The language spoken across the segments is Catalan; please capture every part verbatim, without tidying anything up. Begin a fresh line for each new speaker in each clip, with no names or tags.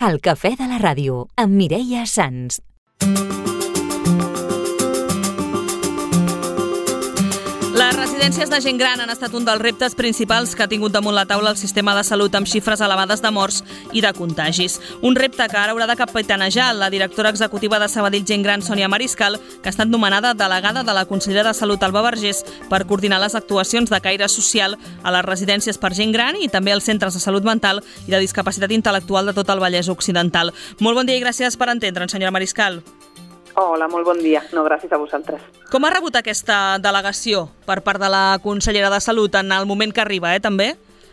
El cafè de la ràdio, amb Mireia Sans.
Les residències de gent gran han estat un dels reptes principals que ha tingut damunt la taula el sistema de salut, amb xifres elevades de morts i de contagis. Un repte que ara haurà de capitanejar la directora executiva de Sabadell Gent Gran, Sònia Mariscal, que ha estat nomenada delegada de la consellera de Salut, Alba Vergés, per coordinar les actuacions de caire social a les residències per gent gran i també als centres de salut mental i de discapacitat intel·lectual de tot el Vallès Occidental. Molt bon dia i gràcies per entendre'ns, senyora Mariscal.
Hola, molt bon dia. No, gràcies a vosaltres.
Com ha rebut aquesta delegació per part de la consellera de Salut en el moment que arriba, eh, també?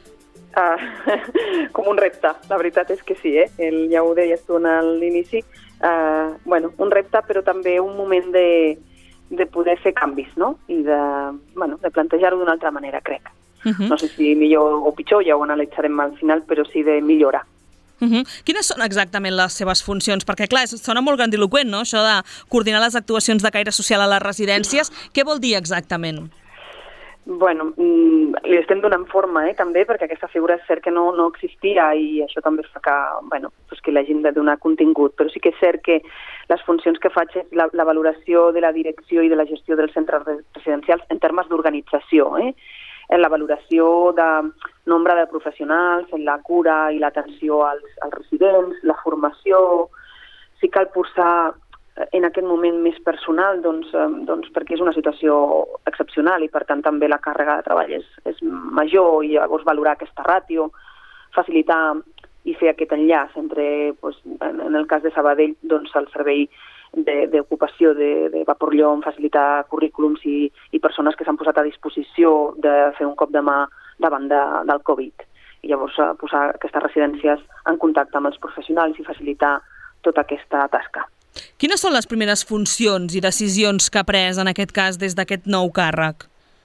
Uh, com un repte, la veritat és que sí, eh? El, ja ho deies tu en l'inici. Uh, bueno, un repte, però també un moment de, de poder fer canvis, no? I de, bueno, de plantejar-ho d'una altra manera, crec. Uh-huh. No sé si millor o pitjor, ja ho analitzarem al final, però sí de millorar.
Uh-huh. Quines són exactament les seves funcions? Perquè, clar, sona molt grandiloquent, no?, això de coordinar les actuacions de caire social a les residències. Què vol dir exactament?
Bueno, li estem donant forma, eh, també, perquè aquesta figura és cert que no, no existia i això també fa que, bueno, pues que l'hagin de donar contingut. Però sí que és cert que les funcions que faig és la, la valoració de la direcció i de la gestió dels centres residencials en termes d'organització, eh? En la valoració de nombre de professionals, en la cura i l'atenció als, als residents, la formació. Si cal posar en aquest moment més personal, doncs, doncs perquè és una situació excepcional i per tant també la càrrega de treball és, és major i llavors valorar aquesta ràtio, facilitar i fer aquest enllaç entre, doncs, en, en el cas de Sabadell, doncs, el servei d'ocupació de, de Vaporllom, facilitar currículums i, i persones que s'han posat a disposició de fer un cop de mà davant de, del Covid. I llavors posar aquestes residències en contacte amb els professionals i facilitar tota aquesta tasca.
Quines són les primeres funcions i decisions que ha pres en aquest cas des d'aquest nou càrrec?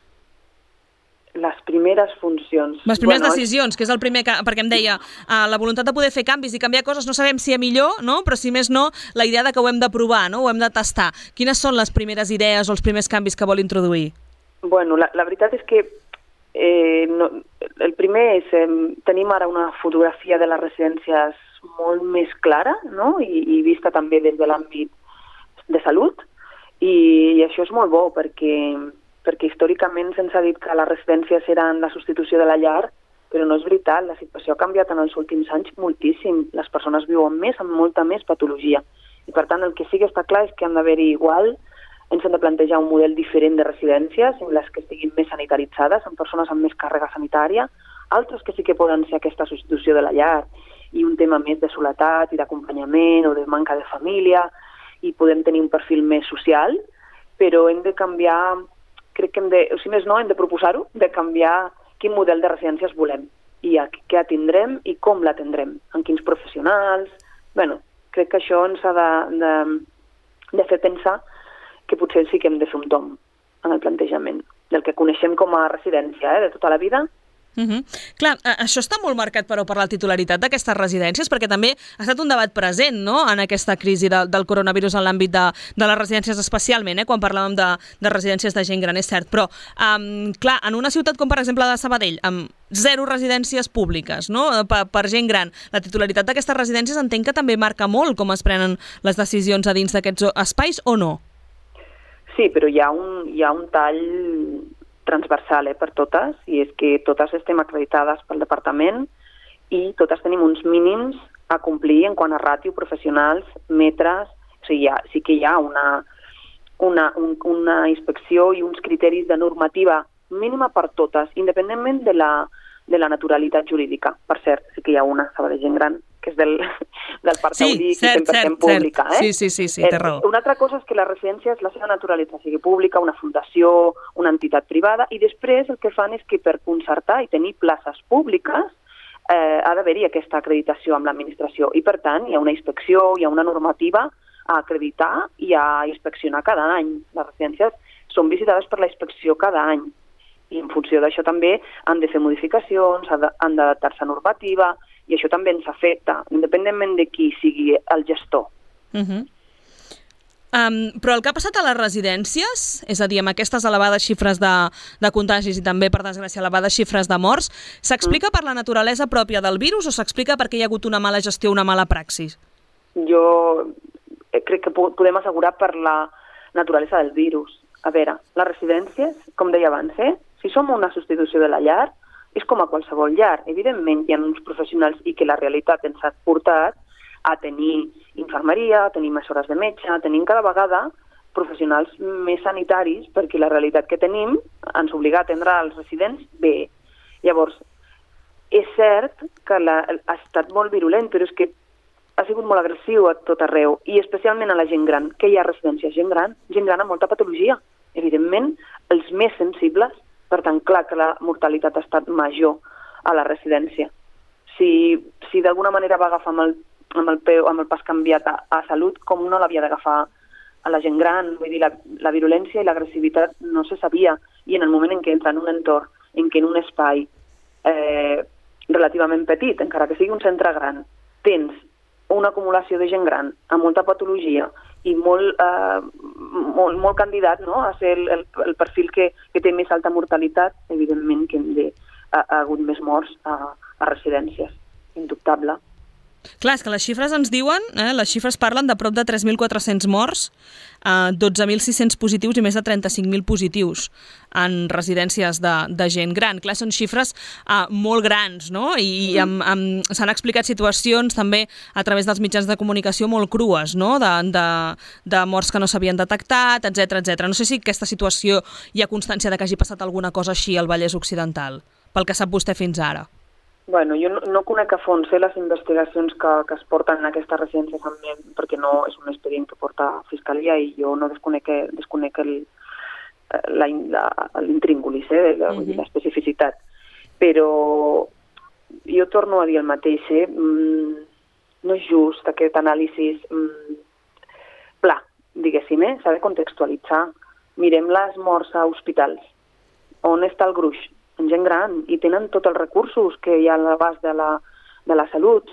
Les primeres funcions...
Les primeres bueno, decisions, que és el primer que... Perquè em deia, uh, la voluntat de poder fer canvis i canviar coses, no sabem si a millor, no? Però si més no, la idea de que ho hem de provar, no? Ho hem de tastar. Quines són les primeres idees o els primers canvis que vol introduir?
Bueno, la, la veritat és que eh, no, el primer és... Eh, tenim ara una fotografia de les residències molt més clara, no? I, i vista també des de l'àmbit de salut. I, i això és molt bo, perquè... perquè històricament se'ns ha dit que les residències eren la substitució de la llar, però no és veritat, la situació ha canviat en els últims anys moltíssim. Les persones viuen més, amb molta més patologia. I per tant, el que sí que està clar és que han d'haver-hi igual, ens hem de plantejar un model diferent de residències, en les que estiguin més sanitaritzades, amb persones amb més càrrega sanitària, altres que sí que poden ser aquesta substitució de la llar, i un tema més de soledat i d'acompanyament o de manca de família, i podem tenir un perfil més social, però hem de canviar... crec que hem de, o si més no, hem de proposar-ho, de canviar quin model de residències volem i a què atendrem i com l'atendrem, en quins professionals... Bueno, crec que això ens ha de, de, de fer pensar que potser sí que hem de fer un tomb en el plantejament del que coneixem com a residència, eh, de tota la vida.
Uh-huh. Clar, això està molt marcat, però, per la titularitat d'aquestes residències, perquè també ha estat un debat present, no?, en aquesta crisi de, del coronavirus en l'àmbit de, de les residències especialment, eh, quan parlàvem de, de residències de gent gran, és cert, però, um, clar, en una ciutat com, per exemple, de Sabadell, amb zero residències públiques, no?, per, per gent gran, la titularitat d'aquestes residències entenc que també marca molt com es prenen les decisions a dins d'aquests espais, o no?
Sí, però hi ha un, hi ha un tall... transversal, eh, per totes, i és que totes estem acreditades pel departament i totes tenim uns mínims a complir en quant a ràtio, professionals, metres, o sigui, ha, sí que hi ha una, una, un, una inspecció i uns criteris de normativa mínima per totes, independentment de la, de la naturalitat jurídica. Per cert, sí que hi ha una, Sabadell Gent Gran, que és del, del Parc Taulí,
sí, cert,
cent per cent
cert,
pública.
Cert.
Eh?
Sí, sí, sí, sí, té raó.
Una altra cosa és que la residència és la seva naturalitat, sigui pública, una fundació, una entitat privada, i després el que fan és que per concertar i tenir places públiques eh, ha d'haver-hi aquesta acreditació amb l'administració. I per tant hi ha una inspecció, hi ha una normativa a acreditar i a inspeccionar cada any. Les residències són visitades per la inspecció cada any. I en funció d'això també han de fer modificacions, han d'adaptar-se a normativa, i això també ens afecta, independentment de qui sigui el gestor.
Uh-huh. Um, però el que ha passat a les residències, és a dir, amb aquestes elevades xifres de, de contagis i també, per desgràcia, elevades xifres de morts, s'explica per la naturalesa pròpia del virus o s'explica perquè hi ha hagut una mala gestió, una mala praxis?
Jo crec que podem assegurar per la naturalesa del virus. A veure, les residències, com deia abans, eh? Si som una substitució de la llar, és com a qualsevol llar. Evidentment, hi ha uns professionals i que la realitat ens ha portat a tenir infermeria, a tenir més hores de metge, a tenir cada vegada professionals més sanitaris, perquè la realitat que tenim ens obliga a atendre els residents bé. Llavors, és cert que la, ha estat molt virulent, però és que ha sigut molt agressiu a tot arreu, i especialment a la gent gran. Que hi ha residències? Gent gran, gent gran amb molta patologia. Evidentment, els més sensibles, per tant, clar que la mortalitat ha estat major a la residència. Si, si d'alguna manera va agafar amb el amb el, peu, amb el pas canviat a, a salut, com no l'havia d'agafar a la gent gran. Vull dir, la, la virulència i l'agressivitat no se sabia, i en el moment en què entra en un entorn, en què en un espai eh, relativament petit, encara que sigui un centre gran, tens una acumulació de gent gran amb molta patologia i molt, eh, molt, molt candidat, no?, a ser el, el, el perfil que, que té més alta mortalitat, evidentment que hem de, ha, ha hagut més morts a, a residències, indubtable.
Clar, és que les xifres ens diuen, eh, les xifres parlen de prop de tres mil quatre-cents morts, eh, dotze mil sis-cents positius i més de trenta-cinc mil positius en residències de, de gent gran. Clar, són xifres eh, molt grans, no? I amb, amb, s'han explicat situacions també a través dels mitjans de comunicació molt crues, no? De, de, de morts que no s'havien detectat, etcètera, etcètera. No sé si aquesta situació hi ha constància de que hagi passat alguna cosa així al Vallès Occidental, pel que sap vostè fins ara.
Bueno, jo no, no conec a fons eh, les investigacions que, que es porten en aquestes residències amb mi, perquè no és un expedient que porta Fiscalia i jo no desconec, desconec l'intríngulis, eh, uh-huh. l'especificitat. Però jo torno a dir el mateix, eh? No és just aquest anàlisi mm, pla, diguéssim, eh? S'ha de contextualitzar. Mirem les morts a hospitals. On està el gruix? En gent gran, i tenen tots els recursos que hi ha a l'abast de la, de la salut.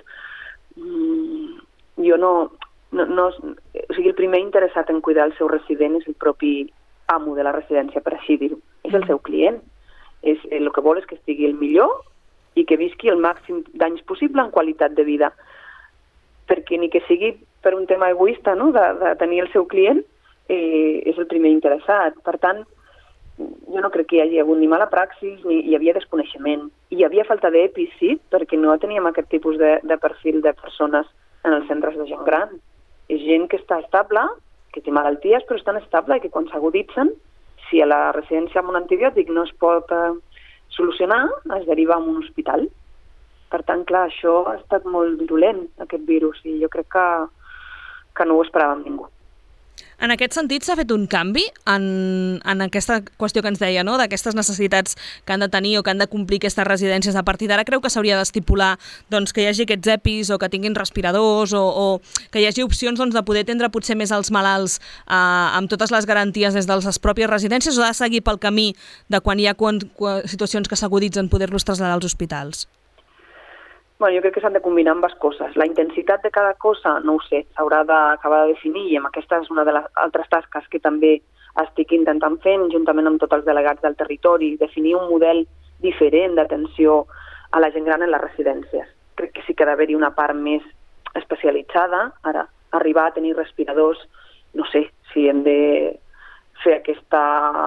Mm, jo no, no, no... O sigui, el primer interessat en cuidar el seu resident és el propi amo de la residència, per així dir-ho. És el seu client. És, el que vol és que estigui el millor i que visqui el màxim d'anys possible en qualitat de vida. Perquè ni que sigui per un tema egoista, no?, de, de tenir el seu client, eh, és el primer interessat. Per tant, jo no crec que hi hagi hagut ni mala praxis ni hi havia desconeixement. Hi havia falta d'epis, sí, perquè no teníem aquest tipus de, de perfil de persones en els centres de gent gran. És gent que està estable, que té malalties, però estan estable i que quan s'aguditzen, si a la residència amb un antibiòtic no es pot eh, solucionar, es deriva a un hospital. Per tant, clar, això ha estat molt virulent, aquest virus, i jo crec que, que no ho esperàvem ningú.
En aquest sentit, s'ha fet un canvi en, en aquesta qüestió que ens deia, no?, d'aquestes necessitats que han de tenir o que han de complir aquestes residències. A partir d'ara creu que s'hauria d'estipular doncs, que hi hagi aquests EPIs o que tinguin respiradors o, o que hi hagi opcions doncs, de poder atendre potser més els malalts eh, amb totes les garanties des de les pròpies residències, o ha de seguir pel camí de quan hi ha quan, quan, situacions que s'aguditzen poder-los traslladar als hospitals?
Bueno, jo crec que s'han de combinar ambes coses. La intensitat de cada cosa, no ho sé, s'haurà d'acabar de definir, i amb aquesta és una de les altres tasques que també estic intentant fent, juntament amb tots els delegats del territori, definir un model diferent d'atenció a la gent gran en les residències. Crec que sí que ha d'haver-hi una part més especialitzada. Ara, arribar a tenir respiradors, no sé si hem de fer aquesta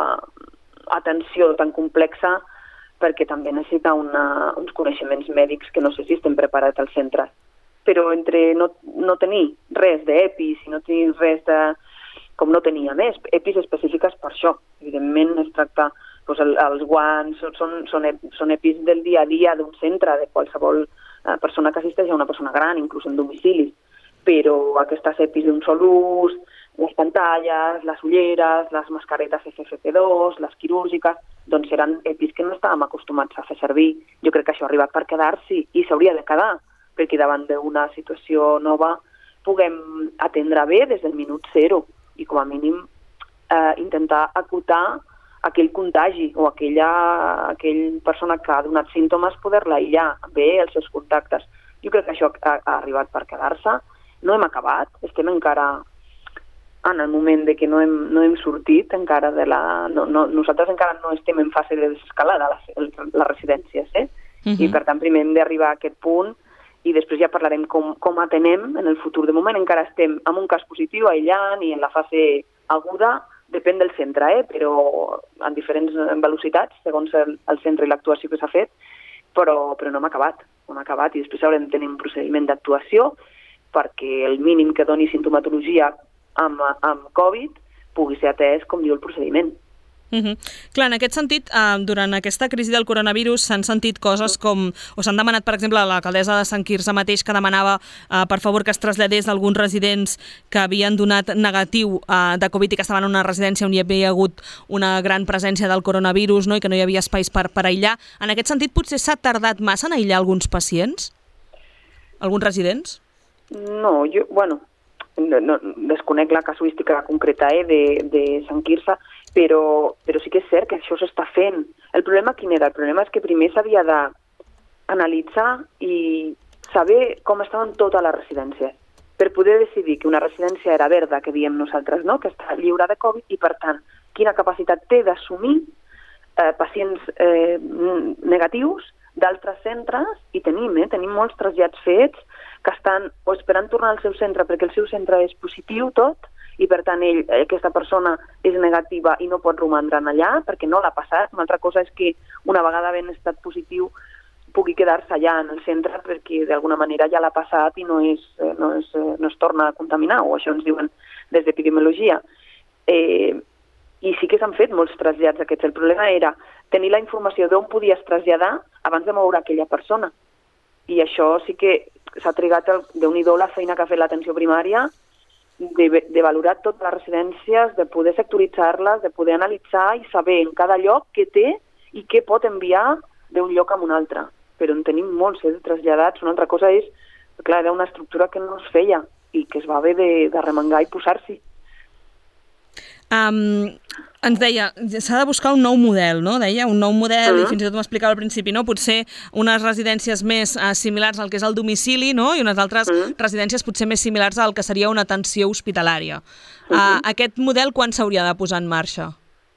atenció tan complexa, perquè també necessita una, uns coneixements mèdics que no sé si estem preparats al centre. Però entre no, no tenir res d'EPIs i no tenir res de... com no tenia més, EPIs específiques per això. Evidentment es tracta, doncs, el, els guants, són, són, són EPIs del dia a dia d'un centre, de qualsevol eh, persona que assisteix a una persona gran, inclús en domicilis. Però aquestes EPIs d'un sol ús, les pantalles, les ulleres, les mascaretes F F P dos, les quirúrgiques, doncs eren EPIs que no estàvem acostumats a fer servir. Jo crec que això ha arribat per quedar-s'hi i s'hauria de quedar, perquè davant d'una situació nova puguem atendre bé des del minut zero i com a mínim eh, intentar acotar aquell contagi o aquella aquell persona que ha donat símptomes, poder-la aïllar bé els seus contactes. Jo crec que això ha, ha arribat per quedar-se. No hem acabat, estem encara en el moment de que no hem, no hem sortit encara de la... No, no, nosaltres encara no estem en fase de desescalada les, les residències, eh? Uh-huh. I per tant primer hem d'arribar a aquest punt i després ja parlarem com, com atenem en el futur. De moment encara estem en un cas positiu, aïllant, i en la fase aguda, depèn del centre, eh? Però en diferents velocitats, segons el, el centre i l'actuació que s'ha fet, però, però no hem acabat, no hem acabat, i després haurem de tenir un procediment d'actuació perquè el mínim que doni sintomatologia amb, amb Covid pugui ser atès, com diu el procediment.
Uh-huh. Clar, en aquest sentit, eh, durant aquesta crisi del coronavirus s'han sentit coses com, o s'han demanat, per exemple, a l'alcaldessa de Sant Quirze mateix, que demanava, eh, per favor, que es traslladés d'alguns residents que havien donat negatiu eh, de Covid i que estaven en una residència on hi havia hagut una gran presència del coronavirus, no?, i que no hi havia espais per, per aïllar. En aquest sentit, potser s'ha tardat massa en aïllar alguns pacients? Alguns residents?
No, jo, bueno, no, no, desconec la casuística concreta eh, de, de Sant Quirze, però, però sí que és cert que això s'està fent. El problema quin era? El problema és que primer s'havia d'analitzar i saber com estaven totes les residències per poder decidir que una residència era verda, que diem nosaltres, no?, que està lliure de Covid, i per tant, quina capacitat té d'assumir eh, pacients eh, negatius d'altres centres, i tenim, eh, tenim molts trasllats fets que estan o esperant tornar al seu centre perquè el seu centre és positiu tot, i per tant ell, aquesta persona és negativa i no pot romandre allà perquè no l'ha passat. Una altra cosa és que una vegada ben estat positiu pugui quedar-se allà en el centre perquè d'alguna manera ja l'ha passat i no es, no, es, no es torna a contaminar, o això ens diuen des d'epidemiologia. Eh, I sí que s'han fet molts trasllats aquests. El problema era tenir la informació d'on podies traslladar abans de moure aquella persona. I això sí que s'ha trigat, el, déu-n'hi-do la feina que ha fet l'atenció primària, de, de valorar totes les residències, de poder sectoritzar-les, de poder analitzar i saber en cada lloc què té i què pot enviar d'un lloc a un altre. Però en tenim molts eh, de traslladats. Una altra cosa és, clar, era una estructura que no es feia i que es va haver de, de remengar i posar-s'hi.
Um, ens deia, s'ha de buscar un nou model, no? Deia, un nou model, uh-huh. i fins i tot m'explicava al principi, no? Potser unes residències més uh, similars al que és el domicili, no? I unes altres uh-huh. residències potser més similars al que seria una atenció hospitalària. Uh-huh. Uh, aquest model quan s'hauria de posar en marxa?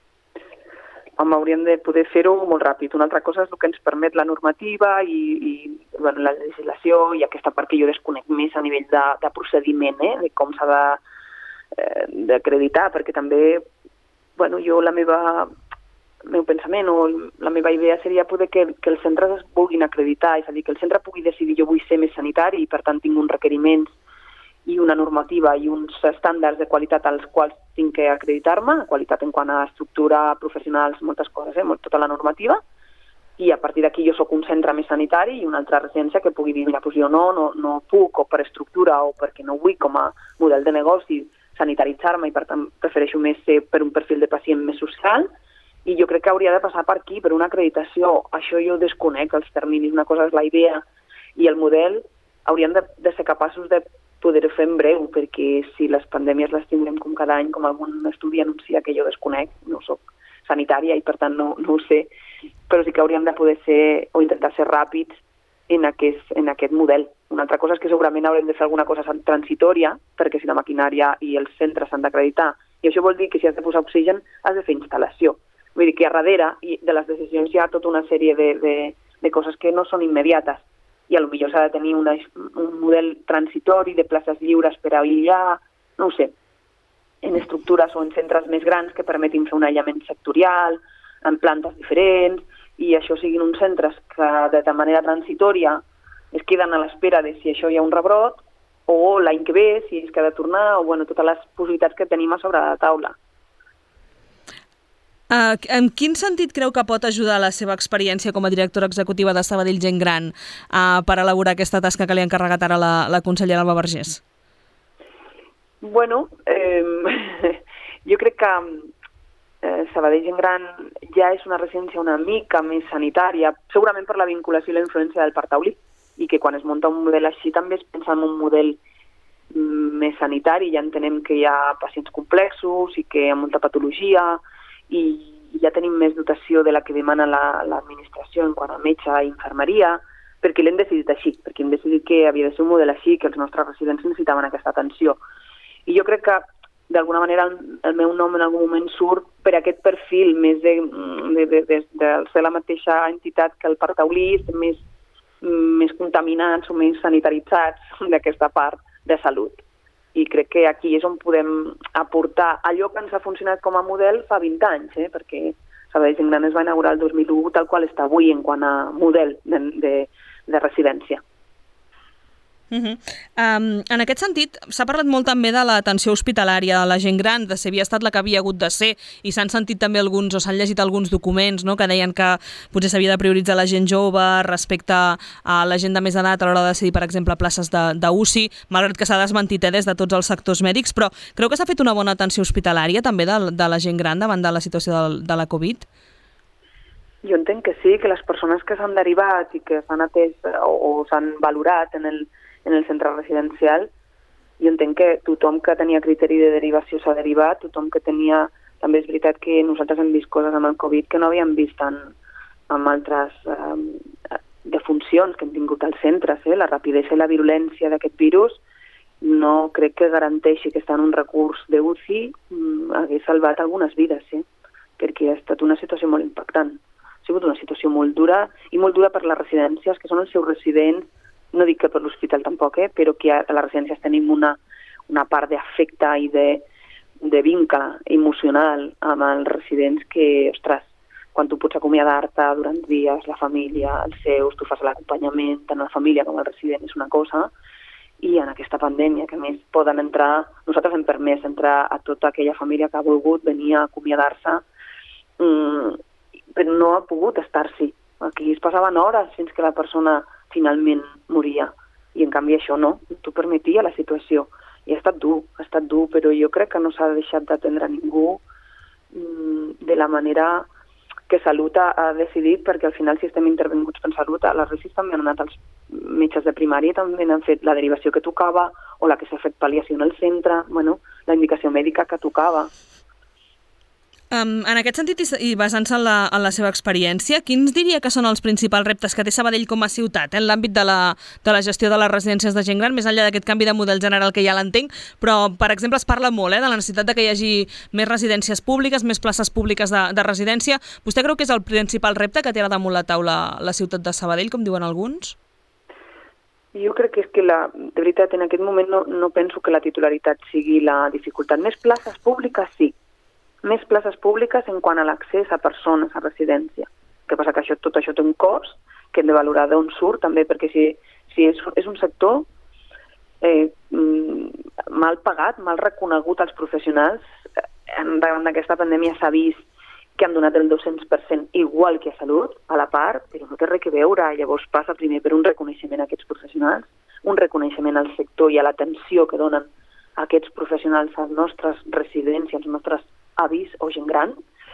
Home, hauríem de poder fer-ho molt ràpid. Una altra cosa és el que ens permet la normativa i, i bueno, la legislació i aquesta part que jo desconec més a nivell de, de procediment, eh? De com s'ha de d'acreditar, perquè també, bueno, jo la meva, el meu pensament o la meva idea seria poder que, que els centres es vulguin acreditar, és a dir, que el centre pugui decidir jo vull ser més sanitari i per tant tinc uns requeriments i una normativa i uns estàndards de qualitat als quals tinc que acreditar-me, qualitat en quant a estructura, professionals, moltes coses, eh, tota la normativa, i a partir d'aquí jo sóc un centre més sanitari i una altra residència que pugui dir, mira, doncs jo no, no, no puc, o per estructura o perquè no vull com a model de negoci sanitaritzar-me i per tant prefereixo més ser per un perfil de pacient més social, i jo crec que hauria de passar per aquí, per una acreditació. Això jo desconec, els terminis, una cosa és la idea i el model, haurien de, de ser capaços de poder-ho fer en breu, perquè si les pandèmies les tindrem com cada any, com algun estudi anuncia, que jo desconec, no soc sanitària i per tant no, no ho sé, però sí que hauríem de poder ser o intentar ser ràpids en aquest, en aquest model. Una altra cosa és que segurament haurem de fer alguna cosa transitòria, perquè si la maquinària i els centres s'han d'acreditar, i això vol dir que si has de posar oxigen has de fer instal·lació. Vull dir que a darrere de les decisions hi ha tota una sèrie de, de, de coses que no són immediates, i potser s'ha de tenir una, un model transitori de places lliures per aïllar, no ho sé, en estructures o en centres més grans que permetin fer un aïllament sectorial, en plantes diferents, i això siguin uns centres que de manera transitòria es queden a l'espera de si això hi ha un rebrot, o l'any que ve, si és que ha de tornar, o bueno, totes les possibilitats que tenim a sobre la taula.
Uh, en quin sentit creu que pot ajudar la seva experiència com a directora executiva de Sabadell Gent Gran uh, per elaborar aquesta tasca que li ha encarregat ara la, la consellera Alba Vergés?
Bueno, eh, jo crec que Eh, Sabadell Gent Gran ja és una residència una mica més sanitària, segurament per la vinculació i la influència del Parc Taulí, i que quan es munta un model així també es pensa en un model més sanitari. Ja entenem que hi ha pacients complexos i que hi ha molta patologia i ja tenim més dotació de la que demana la, l'administració en quant a metge i infermeria, perquè l'hem decidit així, perquè hem decidit que havia de ser un model així, que els nostres residents necessitaven aquesta atenció. I jo crec que d'alguna manera el meu nom en algun moment surt per aquest perfil més de, de, de, de, de ser la mateixa entitat que el Parc Taulí, més, més contaminats o més sanitaritzats d'aquesta part de salut. I crec que aquí és on podem aportar allò que ens ha funcionat com a model fa vint anys, eh? Perquè Sabadell Gent Gran es va inaugurar el dos mil u tal qual està avui en quant a model de, de, de residència.
Uh -huh. um, en aquest sentit, s'ha parlat molt també de l'atenció hospitalària a la gent gran, de si havia estat la que havia hagut de ser, i s'han sentit també alguns, o s'han llegit alguns documents, no?, que deien que potser s'havia de prioritzar la gent jove respecte a la gent de més edat a l'hora de decidir, per exemple, places d'U C I, malgrat que s'ha desmentit eh, des de tots els sectors mèdics, però creu que s'ha fet una bona atenció hospitalària també de, de la gent gran davant de la situació de, de la Covid?
Jo entenc que sí, que les persones que s'han derivat i que s'han atès o, o s'han valorat en el en el centre residencial, jo entenc que tothom que tenia criteri de derivació s'ha derivat, tothom que tenia... També és veritat que nosaltres hem vist coses amb el Covid que no havíem vist en, amb altres eh, defuncions que hem tingut als centres. Eh? La rapidesa i la virulència d'aquest virus no crec que garanteixi que està en un recurs d'U C I mm, hagués salvat algunes vides, eh? Perquè ha estat una situació molt impactant. Ha sigut una situació molt dura, i molt dura per les residències, que són els seus residents. No dic que per l'hospital tampoc, eh? Però que a les residències tenim una, una part d'afecte i de, de vincle emocional amb els residents que, ostres, quan tu pots acomiadar-te durant dies, la família, els seus, tu fas l'acompanyament, tant la família com el resident, és una cosa, i en aquesta pandèmia, que a més poden entrar, nosaltres hem permès entrar a tota aquella família que ha volgut venir a acomiadar-se, mmm, però no ha pogut estar-s'hi. Aquí es passaven hores fins que la persona finalment moria, i en canvi això no, t'ho permetia la situació, i ha estat dur, ha estat dur, però jo crec que no s'ha deixat d'atendre ningú mmm, de la manera que Salut ha, ha decidit, perquè al final si estem intervenguts per Salut, a les R I S també han anat els metges de primària, també han fet la derivació que tocava, o la que s'ha fet pal·liació en el centre, bueno, la indicació mèdica que tocava.
Um, en aquest sentit, i basant-se en, la, en la seva experiència, quins diria que són els principals reptes que té Sabadell com a ciutat eh, en l'àmbit de, la, de la gestió de les residències de gent gran, més enllà d'aquest canvi de model general que ja l'entenc, però, per exemple, es parla molt eh, de la necessitat de que hi hagi més residències públiques, més places públiques de, de residència. Vostè creu que és el principal repte que té ara damunt la taula la ciutat de Sabadell, com diuen alguns?
Jo crec que és que, la, de veritat, en aquest moment no, no penso que la titularitat sigui la dificultat. Més places públiques, sí. Més places públiques en quant a l'accés a persones a residència. El que passa que això, tot això té un cost que hem de valorar d'on surt, també, perquè si, si és, és un sector eh, mal pagat, mal reconegut als professionals, davant d'aquesta pandèmia s'ha vist que han donat el dos-cents per cent igual que a Salut, a la part, però no té res a veure. Llavors passa primer per un reconeixement a aquests professionals, un reconeixement al sector i a l'atenció que donen aquests professionals als nostres residents i als nostres avis o gent gran,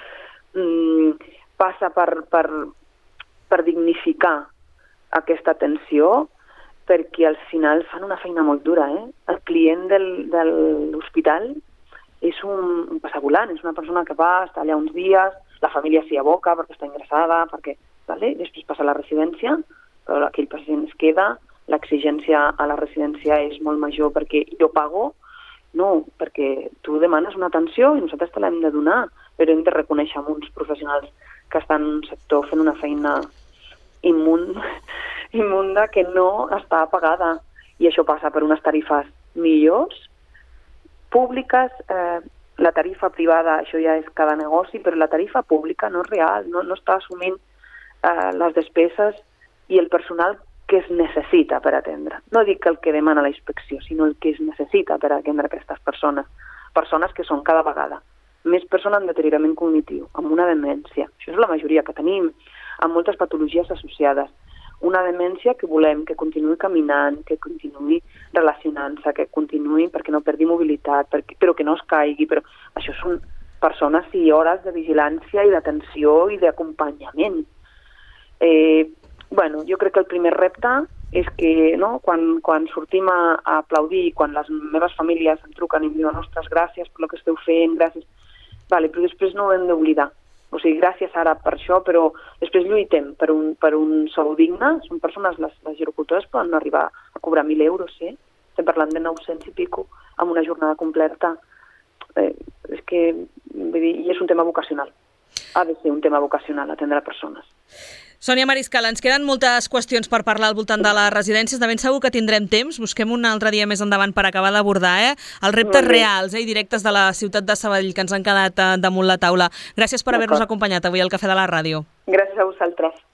mm, passa per, per, per dignificar aquesta atenció, perquè al final fan una feina molt dura. Eh? El client del, de l'hospital és un, un passavolant, és una persona que va, està allà uns dies, la família s'hi aboca perquè està ingressada, perquè vale? Després passa a la residència, però aquell pacient es queda, l'exigència a la residència és molt major perquè jo pago. No, perquè tu demanes una atenció i nosaltres te l'hem de donar, però hem de reconèixer amb uns professionals que estan en un sector fent una feina immunda, immunda que no està pagada. I això passa per unes tarifes millors, públiques, eh, la tarifa privada, això ja és cada negoci, però la tarifa pública no és real, no, no està assumint eh, les despeses i el personal que es necessita per atendre. No dic que el que demana la inspecció, sinó el que es necessita per atendre aquestes persones. Persones que són cada vegada més persones amb deteriorament cognitiu, amb una demència. Això és la majoria que tenim, amb moltes patologies associades. Una demència que volem que continuï caminant, que continuï relacionant-se, que continuï perquè no perdi mobilitat, perquè, però que no es caigui. Però això són persones i hores de vigilància i d'atenció i d'acompanyament. Eh, Bueno, jo crec que el primer repte és que no, quan, quan sortim a, a aplaudir, quan les meves famílies em truquen i em diuen ostres, gràcies per el que esteu fent, gràcies... Vale, però després no ho hem d'oblidar. O sigui, gràcies ara per això, però després lluitem per un, per un sou digne. Són persones, les, les gerocultores poden arribar a cobrar mil euros, eh? Estem parlant de nou-cents i pico, amb una jornada completa. eh, és que, vull dir, i és un tema vocacional. Ha de ser un tema vocacional, atendre persones.
Sònia Mariscal, ens queden moltes qüestions per parlar al voltant de les residències. De ben segur que tindrem temps. Busquem un altre dia més endavant per acabar d'abordar eh? els reptes reals eh? i directes de la ciutat de Sabadell que ens han quedat damunt la taula. Gràcies per haver-nos acompanyat avui al Cafè de la Ràdio.
Gràcies a vosaltres.